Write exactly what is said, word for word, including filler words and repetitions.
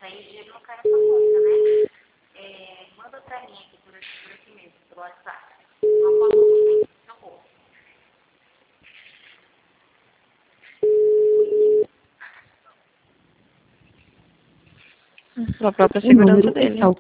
aí dinheiro não cai na sua conta, né? É, manda pra mim aqui por aqui, por aqui mesmo, pelo WhatsApp. Uma foto do seu rosto. Pela própria segurança dele.